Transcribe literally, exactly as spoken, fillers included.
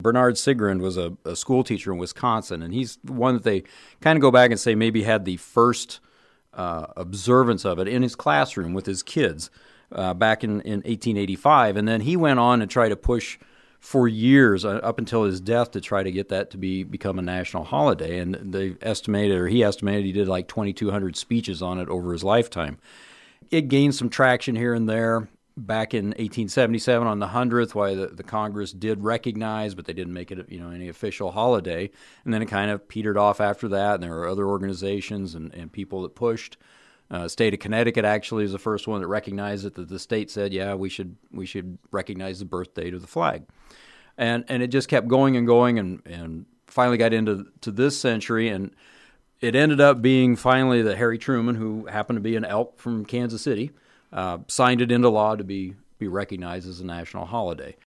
Bernard Sigrand was a, a school teacher in Wisconsin, and he's one that they kind of go back and say maybe had the first uh, observance of it in his classroom with his kids uh, back in, in eighteen eighty-five. And then he went on and tried to push for years, uh, up until his death, to try to get that to be become a national holiday. And they estimated, or he estimated, he did like twenty-two hundred speeches on it over his lifetime. It gained some traction here and there. Back in eighteen seventy-seven, on the hundredth, why the, the Congress did recognize, but they didn't make it, you know, any official holiday. And then it kind of petered off after that, and there were other organizations and, and people that pushed. Uh, state of Connecticut actually is the first one that recognized it. That the state said, yeah, we should we should recognize the birth date of the flag, and and it just kept going and going, and and finally got into to this century, and it ended up being finally that Harry Truman, who happened to be an Elk from Kansas City, Uh, signed it into law to be, be recognized as a national holiday.